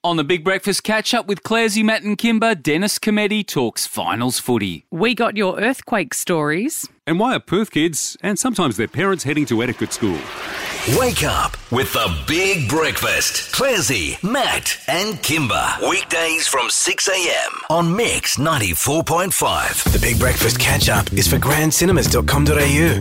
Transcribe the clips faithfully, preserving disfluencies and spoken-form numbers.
On the Big Breakfast Catch-Up with Claresy, Matt and Kimber, Dennis Cometti talks finals footy. We got your earthquake stories. And why are Perth kids and sometimes their parents heading to etiquette school? Wake up with the Big Breakfast. Claresy, Matt and Kimber. Weekdays from six a.m. on Mix ninety-four point five. The Big Breakfast Catch-Up is for grand cinemas dot com dot a u.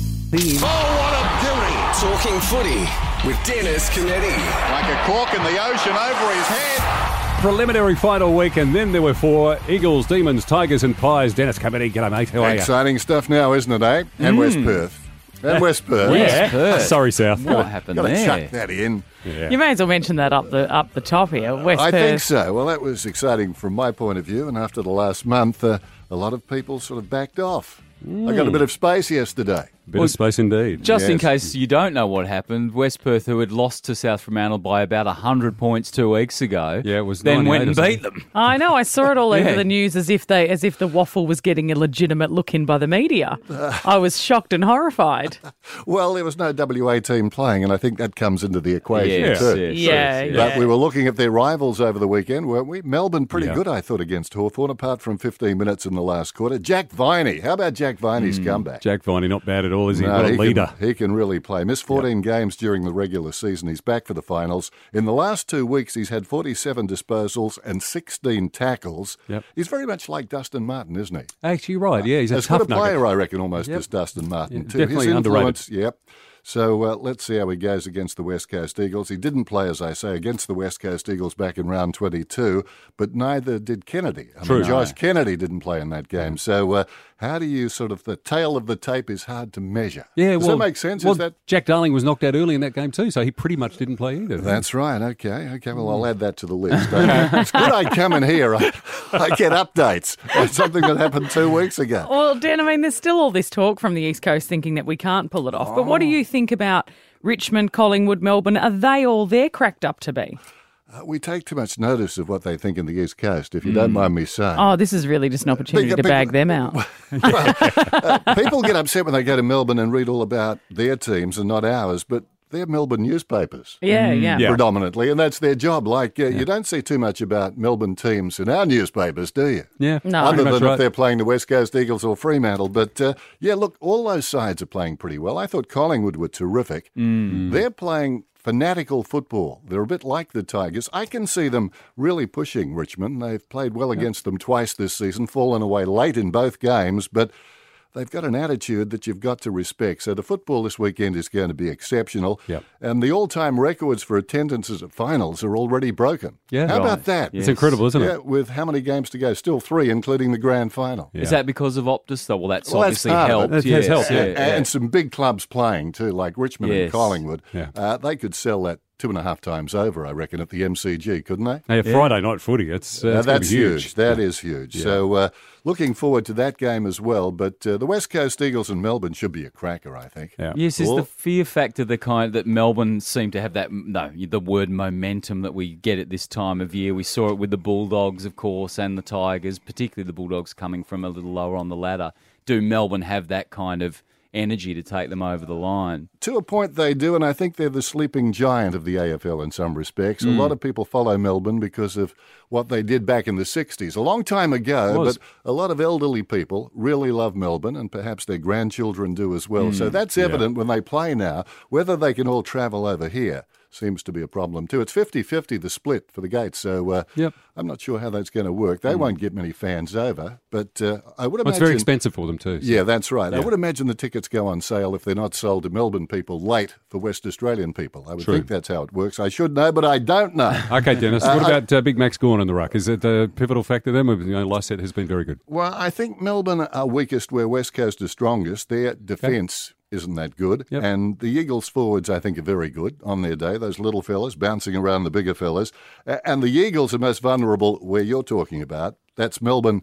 Oh, what a beauty. Talking footy with Dennis Cometti. Like a cork in the ocean over his head. Preliminary final week, and then there were four Eagles, Demons, Tigers and Pies. Dennis Cometti, g'day mate, how are you? Exciting stuff now, isn't it, eh? And Mm. West Perth. And West Perth. West Perth. Sorry, South. What happened Got to there? chuck that in. Yeah. You may as well mention that up the up the top here. West I Perth. think so. Well, that was exciting from my point of view, and after the last month, uh, a lot of people sort of backed off. I got a bit of space yesterday. Bit Well, of space indeed. Just in Yes. case you don't know what happened, West Perth, who had lost to South Fremantle by about one hundred points two weeks ago, Yeah, it was then went and ninety-eight, beat them. I know. I saw it all over Yeah. the news as if they as if the waffle was getting a legitimate look in by the media. I was shocked and horrified. Well, there was no W A team playing, and I think that comes into the equation Yes, too. yes, Yeah, yes, yeah. But we were looking at their rivals over the weekend, weren't we? Melbourne pretty Yeah. good, I thought, against Hawthorn, apart from fifteen minutes in the last quarter. Jack Viney. How about Jack Viney's comeback? Jack Viney, not bad at all, is he? No, what a he leader. Can, he can really play. Missed fourteen games during the regular season. He's back for the finals. In the last two weeks, he's had forty-seven disposals and sixteen tackles. Yep. He's very much like Dustin Martin, isn't he? Actually, right, yeah, he's a As tough good a player, nugget. I reckon, almost Yep. as Dustin Martin, Yeah, too. definitely His underrated. influence, yep. So uh, let's see how he goes against the West Coast Eagles. He didn't play, as I say, against the West Coast Eagles back in round twenty-two, but neither did Kennedy. I True. mean, Josh No. Kennedy didn't play in that game. So uh, how do you sort of, the tail of the tape is hard to measure. Yeah, Does well, that make sense? Well, is that... Jack Darling was knocked out early in that game too, so he pretty much didn't play either. That's right. Okay. Okay. Well, I'll add that to the list. It's good I come in here. I, I get updates on something that happened two weeks ago. Well, Dan, I mean, there's still all this talk from the East Coast thinking that we can't pull it off. But what do you think about Richmond, Collingwood, Melbourne? Are they all there cracked up to be? Uh, we take too much notice of what they think in the East Coast, if you don't mind me saying. Oh, this is really just an opportunity Big- to big- bag them out. Well, uh, people get upset when they go to Melbourne and read all about their teams and not ours, but they're Melbourne newspapers. Yeah, yeah. Yeah. Predominantly, and that's their job. Like, uh, you don't see too much about Melbourne teams in our newspapers, do you? Yeah, No. Other pretty than much if right. they're playing the West Coast Eagles or Fremantle. But, uh, yeah, look, all those sides are playing pretty well. I thought Collingwood were terrific. Mm. They're playing fanatical football. They're a bit like the Tigers. I can see them really pushing Richmond. They've played well against them twice this season, fallen away late in both games, but they've got an attitude that you've got to respect. So the football this weekend is going to be exceptional. Yep. And the all-time records for attendances at finals are already broken. Yeah. How Right. about that? It's incredible, isn't Yeah, it? with how many games to go? Still three, including the grand final. Yeah. Is that because of Optus, though? Well, that's Well, that's obviously part of it. helped. That has yes, helped, yeah, yeah. yeah. And some big clubs playing too, like Richmond and Yes. Collingwood. Yeah. Uh, they could sell that two and a half times over, I reckon, at the M C G, couldn't they? Hey, Friday night footy, it's, uh, Uh, it's gonna be that's huge. huge. That is huge. So uh, looking forward to that game as well. But uh, the West Coast Eagles and Melbourne should be a cracker, I think. Yeah. Yes, is Or- the fear factor the kind that Melbourne seem to have that, no, the word momentum that we get at this time of year? We saw it with the Bulldogs, of course, and the Tigers, particularly the Bulldogs coming from a little lower on the ladder. Do Melbourne have that kind of energy to take them over the line? To a point they do, and I think they're the sleeping giant of the A F L in some respects. A lot of people follow Melbourne because of what they did back in the sixties, a long time ago, Was. but a lot of elderly people really love Melbourne, and perhaps their grandchildren do as well. So that's evident when they play now. Whether they can all travel over here seems to be a problem too. It's fifty-fifty the split for the Gates, so uh, Yep. I'm not sure how that's going to work. They won't get many fans over, but uh, I would Well, imagine... it's very expensive for them too. so- Yeah, that's right. I Yeah. would imagine the tickets go on sale if they're not sold to Melbourne people late for West Australian people. I would True. think that's how it works. I should know, but I don't know. Okay, Dennis, Uh, what I- about uh, Big Max Gawn in the ruck? Is it a pivotal factor then? You know, Lycett has been very good. Well, I think Melbourne are weakest where West Coast is strongest. Their defence isn't that good. Yep. And the Eagles forwards, I think, are very good on their day. Those little fellas bouncing around the bigger fellas. A- And the Eagles are most vulnerable where you're talking about. That's Melbourne.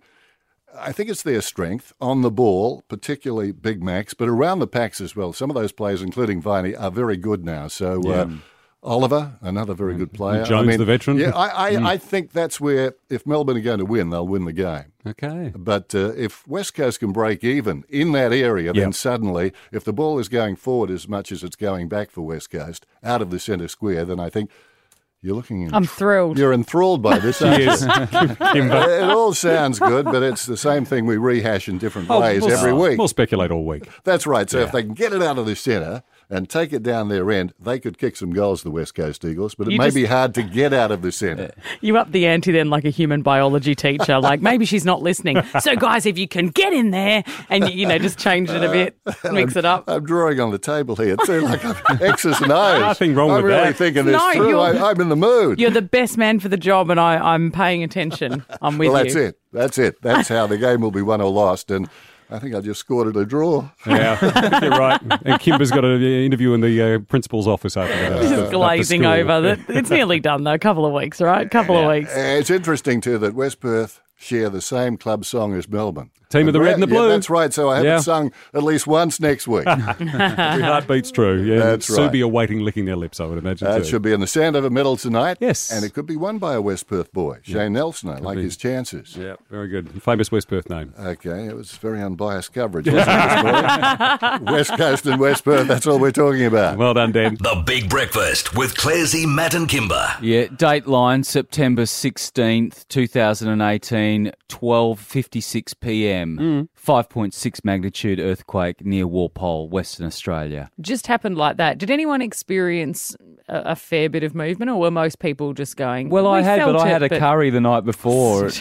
I think it's their strength on the ball, particularly Big Max, but around the packs as well. Some of those players, including Viney, are very good now. So uh, Oliver, another very good player. Jones, the veteran. Yeah, I, I, I think that's where, if Melbourne are going to win, they'll win the game. Okay. But uh, if West Coast can break even in that area, then Yep. suddenly, if the ball is going forward as much as it's going back for West Coast, out of the centre square, then I think You're looking in. I'm thrilled. You're enthralled by this, aren't She you? is. Kimber. It all sounds good, but it's the same thing we rehash in different Oh, ways we'll- every week. We'll speculate all week. That's right. So Yeah. if they can get it out of the centre and take it down their end, they could kick some goals, the West Coast Eagles, but it You may just- be hard to get out of the centre. You up the ante then like a human biology teacher. Like maybe she's not listening. So guys, if you can get in there and, you know, just change it a bit, mix it up. I'm drawing on the table here too, like I'm X's and O's. Nothing wrong I'm with really that. thinking this No, through. you're- I, I'm in the mood. You're the best man for the job and I, I'm paying attention. I'm with well, you. that's it. That's it. That's how the game will be won or lost. And I think I just scored it a draw. Yeah, I think you're right. And Kimber's got an interview in the uh, principal's office after that. Just After glazing school. over. That It's nearly done though. A couple of weeks, right? A couple of weeks. Uh, It's interesting too that West Perth share the same club song as Melbourne. Team of the red and the blue. Yeah, that's right. So I have Yeah. it sung at least once next week. Every heart beats true. Yeah, That's and right. Subi awaiting licking their lips, I would imagine. That too. should be in the Sandover medal tonight. Yes. And it could be won by a West Perth boy, Shane Nelson. I like be. his chances. Yeah, very good. Famous West Perth name. Okay, it was very unbiased coverage, wasn't it, this morning? West Coast and West Perth, that's all we're talking about. Well done, Dan. The Big Breakfast with Clarsey, Matt and Kimber. Yeah, Dateline, September sixteenth, twenty eighteen, twelve fifty-six p.m. five point six magnitude earthquake near Walpole, Western Australia. Just happened like that. Did anyone experience a, a fair bit of movement or were most people just going, Well, I "We had, but felt I it, had a but-" curry the night before. That's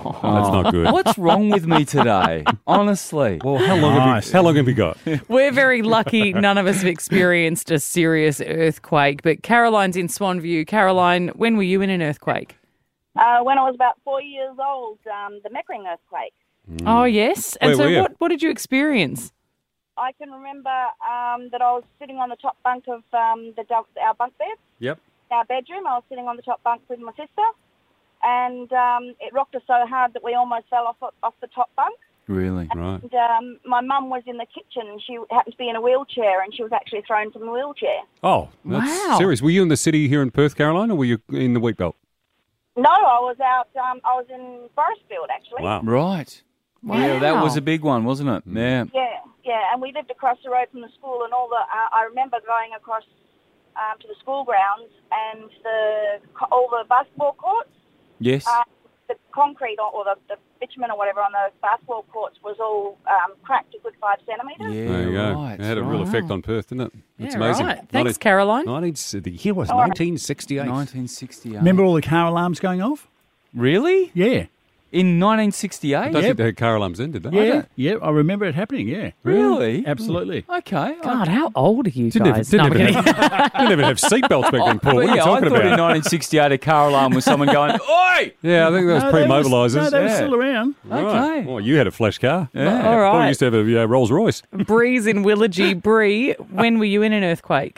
not good. What's wrong with me today? Honestly. Well, how long, have you, how long have you got? We're very lucky none of us have experienced a serious earthquake, but Caroline's in Swanview. Caroline, when were you in an earthquake? Uh, when I was about four years old, um, the Meckering earthquake. Oh, yes. And Where so were you? what, what did you experience? I can remember um, that I was sitting on the top bunk of um, the dou- our bunk bed, Yep. our bedroom. I was sitting on the top bunk with my sister, and um, it rocked us so hard that we almost fell off off the top bunk. Really? Right. And um, my mum was in the kitchen, and she happened to be in a wheelchair, and she was actually thrown from the wheelchair. Oh, that's Wow. serious. Were you in the city here in Perth, Caroline, or were you in the Wheatbelt? No, I was out. Um, I was in Forestfield, actually. Wow. Right. Yeah, that was Wow. a big one, wasn't it? Yeah. Yeah, yeah, and we lived across the road from the school, and all the. Uh, I remember going across um, to the school grounds, and the all the basketball courts, Yes. uh, the concrete or, or the, the bitumen or whatever on those basketball courts was all um, cracked a good five centimetres. Yeah, There you go. right. It had a real right. effect on Perth, didn't it? That's Yeah, amazing. right. Thanks, Caroline. nineteen, the year was nineteen sixty-eight. nineteen sixty-eight. Remember all the car alarms going off? Really? Yeah. In nineteen I sixty-eight? don't think they had car alarms then, did they? Yeah. Yeah, I remember it happening, yeah. Really? Absolutely. Okay. God, how old are you Didn't even, guys? didn't, No, I'm even kidding. have, didn't even have seatbelts back then, Paul. But What are you yeah, I talking thought in about? nineteen sixty-eight a car alarm was someone going, "Oi!" Yeah, I think that was No, they was- pre-mobilisers. No, they were Yeah. still around. Right. Okay. Well, you had a flash car. Yeah. All Paul right. used to have a uh, Rolls Royce. Bree's in Willagee. Bree, when were you in an earthquake?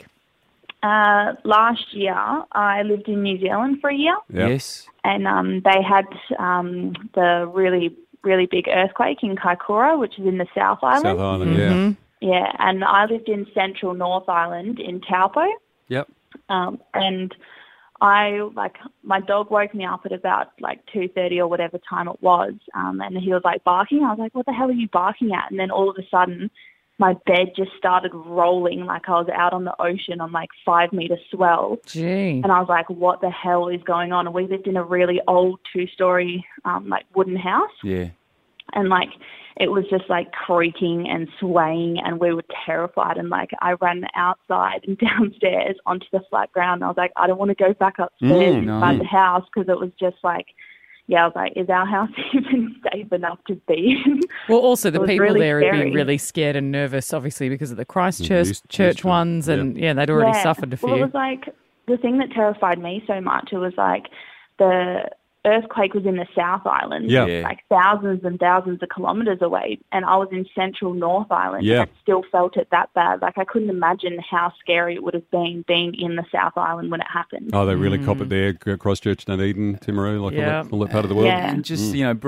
Uh, last year, I lived in New Zealand for a year, Yeah. Yes. and um, they had um, the really, really big earthquake in Kaikoura, which is in the South Island. South Island, Mm-hmm. Yeah, and I lived in central North Island in Taupo, yeah. Yep. um, and I, like, my dog woke me up at about, like, two thirty or whatever time it was, um, and he was, like, barking. I was like, what the hell are you barking at? And then all of a sudden, my bed just started rolling like I was out on the ocean on, like, five-metre swell. Gee. And I was like, what the hell is going on? And we lived in a really old two-story, um, like, wooden house. Yeah. And, like, it was just, like, creaking and swaying, and we were terrified. And, like, I ran outside and downstairs onto the flat ground. And I was like, I don't want to go back upstairs Mm, inside no. the house because it was just, like, yeah, I was like, is our house even safe enough to be in? Well, also the It was people really there would scary. be really scared and nervous, obviously, because of the Mm, Christchurch used- church used to it, ones, yeah. and yeah, they'd already Yeah. suffered a few. Well, it was like the thing that terrified me so much. It was like the earthquake was in the South Island, Yeah. Yeah. like thousands and thousands of kilometres away, and I was in central North Island, Yeah. and still felt it that bad. Like I couldn't imagine how scary it would have been being in the South Island when it happened. Oh, they really cop it there. Christchurch, Dunedin, Timaru, like Yeah. all, that, all that part of the world. Yeah. And just, you know, Bree's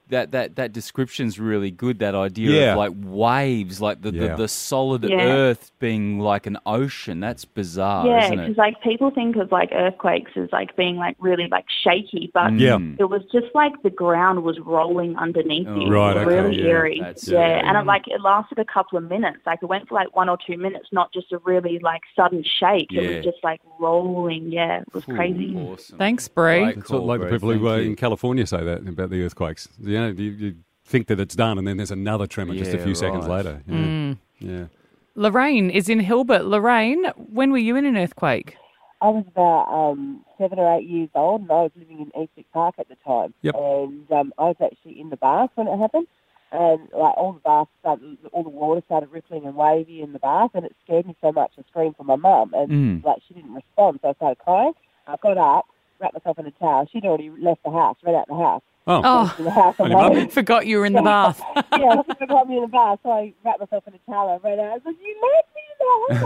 that, that, that description's really good, that idea Yeah. of like waves, like the, Yeah. the, the solid Yeah. earth being like an ocean. That's bizarre, Yeah, isn't because it? like people think of like earthquakes as like being like really like shaky, but Yeah. it was just like the ground was rolling underneath Oh, you. right, It was okay, really yeah. eerie. That's yeah, scary. and it like it lasted a couple of minutes. Like it went for like one or two minutes, not just a really like sudden shake. It Yeah. was just like rolling. Yeah, it was crazy. Awesome. Thanks, Bree. Great It's not call, like the Bree. people who Thank uh, you. in California say that about the earthquakes. You know, you, you think that it's done, and then there's another tremor just a Yeah, few seconds right. later. Yeah. Mm. yeah. Lorraine is in Hilbert. Lorraine, when were you in an earthquake? I was about um, seven or eight years old, and I was living in Eastwick Park at the time. Yep. And um, I was actually in the bath when it happened, and like all the bath started, all the water started rippling and wavy in the bath, and it scared me so much. I screamed for my mum, and Mm. like she didn't respond, so I started crying. I got up, wrapped myself in a towel. She'd already left the house, ran out the house. Oh. Oh, In the house Funny alone. mum. forgot you were in the bath. Yeah, I forgot me in the bath, so I wrapped myself in a towel and ran out. I was like, "You left me in the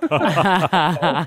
house."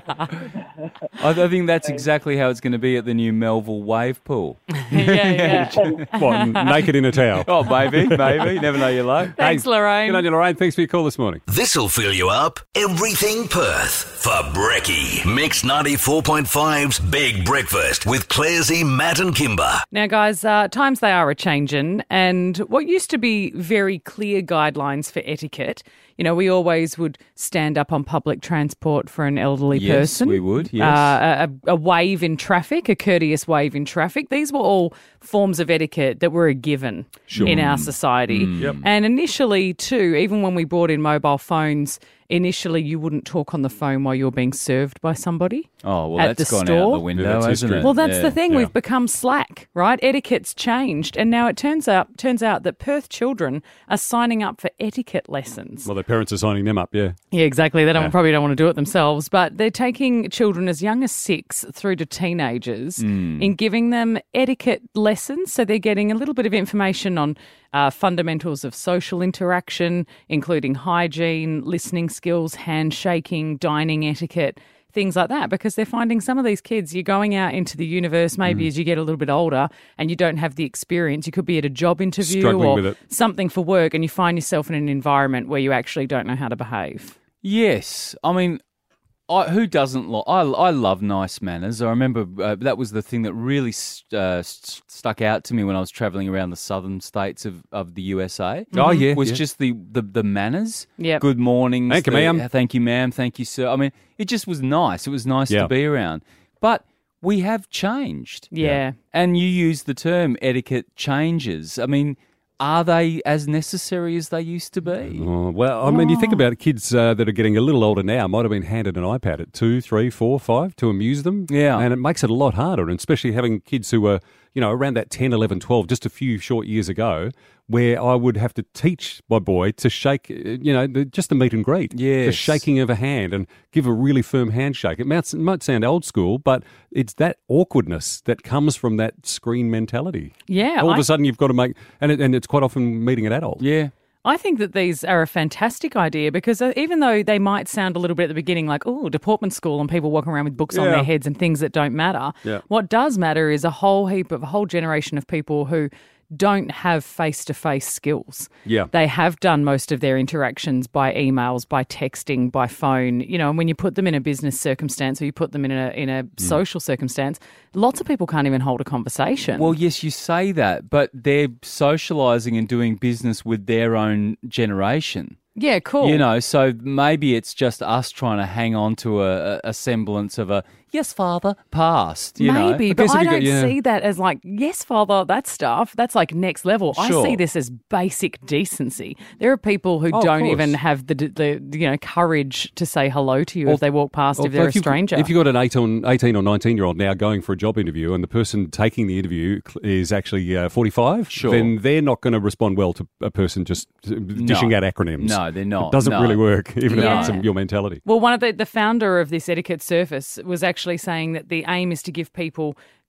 I, I think that's exactly how it's going to be at the new Melville Wave Pool. yeah, yeah. What, naked in a towel? Oh, maybe, maybe. You never know your luck. Thanks, Lorraine. Good on you, Lorraine. Thanks for your call this morning. This'll fill you up. Everything Perth for Brekkie. Mix ninety-four point five's Big Breakfast with Clarsey, Matt and Kimber. Now, guys, uh, times they are a-changing, and what used to be very clear guidelines for etiquette, you know, we always would stand up on public transport for an elderly Yes, person. we would, yes. Uh, a, a wave in traffic, a courteous wave in traffic. These were all forms of etiquette that were a given in our society. Yep. And initially, too, even when we brought in mobile phones, initially you wouldn't talk on the phone while you're being served by somebody. Oh, well, at that's the gone store. out the window, Yeah, that's hasn't history. it? Well, that's Yeah. the thing. Yeah. We've become slack, right? Etiquette's changed, and now it turns out turns out that Perth children are signing up for etiquette lessons. Well, their parents are signing them up, yeah. Yeah, exactly. They don't Yeah. probably don't want to do it themselves, but they're taking children as young as six through to teenagers Hmm. in giving them etiquette lessons. So they're getting a little bit of information on uh, fundamentals of social interaction, including hygiene, listening skills, handshaking, dining etiquette, things like that, because they're finding some of these kids, you're going out into the universe maybe Mm. as you get a little bit older and you don't have the experience. You could be at a job interview Struggling or with it. something for work, and you find yourself in an environment where you actually don't know how to behave. Yes, I mean, I, who doesn't? Lo- I I love nice manners. I remember uh, that was the thing that really st- uh, st- stuck out to me when I was travelling around the southern states of, of the U S A. Oh, yeah, was yeah. just the, the, the manners. Yep. Good mornings. Thank you, the- ma'am. Thank you, ma'am. Thank you, sir. I mean, it just was nice. It was nice Yeah. to be around. But we have changed. Yeah. And you use the term etiquette changes. I mean, are they as necessary as they used to be? Oh, well, I mean, you think about it, kids uh, that are getting a little older now might have been handed an iPad at two, three, four, five to amuse them. Yeah. And it makes it a lot harder, and especially having kids who were, you know, around that ten, eleven, twelve, just a few short years ago, where I would have to teach my boy to shake, uh, you know, the, just the meet and greet. The Yes. shaking of a hand and give a really firm handshake. It might, it might sound old school, but it's that awkwardness that comes from that screen mentality. Yeah, All of I- a sudden you've got to make, and, it, and it's quite often meeting an adult. Yeah. I think that these are a fantastic idea because uh, even though they might sound a little bit at the beginning like, oh, deportment school and people walking around with books on Yeah. their heads and things that don't matter, Yeah. what does matter is a whole heap of a whole generation of people who don't have face-to-face skills. Yeah. They have done most of their interactions by emails, by texting, by phone, you know, and when you put them in a business circumstance or you put them in a in a Mm. social circumstance, lots of people can't even hold a conversation. Well, yes, you say that, but they're socialising and doing business with their own generation. yeah, cool. You know, so maybe it's just us trying to hang on to a, a semblance of a yes, father, past. You know? Maybe, Depends but I if you don't got- yeah. see that as like, yes, father, that stuff. That's like next level. I Sure. see this as basic decency. There are people who Oh, of don't course. even have the, the you know courage to say hello to you Or- if they walk past Or if they're a you've- stranger. If you've got an eighteen, eighteen or nineteen-year-old now going for a job interview and the person taking the interview cl- is actually uh, forty-five, Sure. then they're not going to respond well to a person just uh, dishing out acronyms. No, they're not. It doesn't No. really work, even Yeah. if it's your mentality. Well, one of the, the founder of this etiquette surface was actually saying that the aim is to give people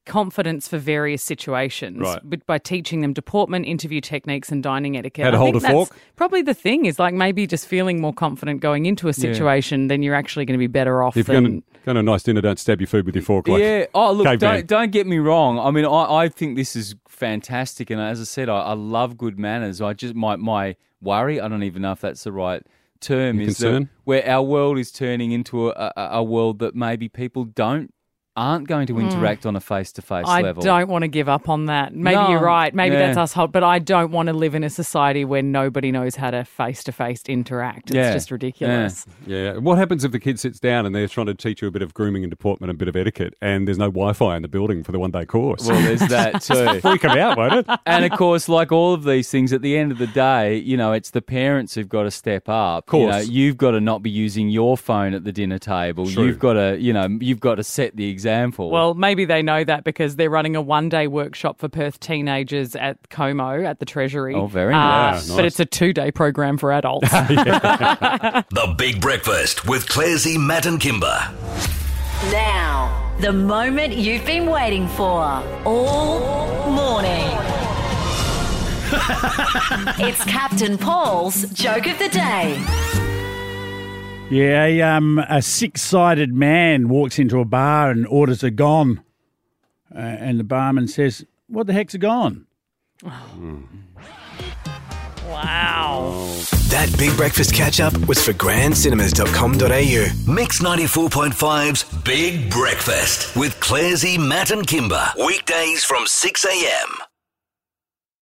confidence for various situations Right. but by teaching them deportment, interview techniques and dining etiquette. How to I hold think a that's fork? probably the thing is like maybe just feeling more confident going into a situation, then you're actually going to be better off If you're than... going to go to a nice dinner, don't stab your food with your fork. Like yeah. Oh, look, caveman. don't, don't get me wrong. I mean, I, I think this is fantastic. And as I said, I, I love good manners. I just, my, my worry, I don't even know if that's the right term, Your is concern? that where our world is turning into a, a, a world that maybe people don't, aren't going to interact on a face-to-face I level. don't want to give up on that. Maybe No, you're right. Maybe yeah. that's us, hot, but I don't want to live in a society where nobody knows how to face-to-face interact. It's Yeah. just ridiculous. Yeah. What happens if the kid sits down and they're trying to teach you a bit of grooming and deportment and a bit of etiquette and there's no Wi-Fi in the building for the one-day course? Well, there's that too. Freak them out, won't it? And of course, like all of these things, at the end of the day, you know, it's the parents who've got to step up. Of course. You know, you've got to not be using your phone at the dinner table. True. You've got to, you know, you've got to set the example. Well, maybe they know that because they're running a one-day workshop for Perth teenagers at Como at the Treasury. Oh, very Uh, nice. But it's a two-day program for adults. The Big Breakfast with Clarsey, Matt and Kimber. Now, the moment you've been waiting for all morning. It's Captain Paul's Joke of the Day. Yeah, a, um, a six-sided man walks into a bar and orders a gone. Uh, and the barman says, "What the heck's a gone?" Wow. That Big Breakfast catch-up was for grand cinemas dot com dot a u. Mix ninety-four point five's Big Breakfast with Clarsey, Matt and Kimber. Weekdays from six a.m.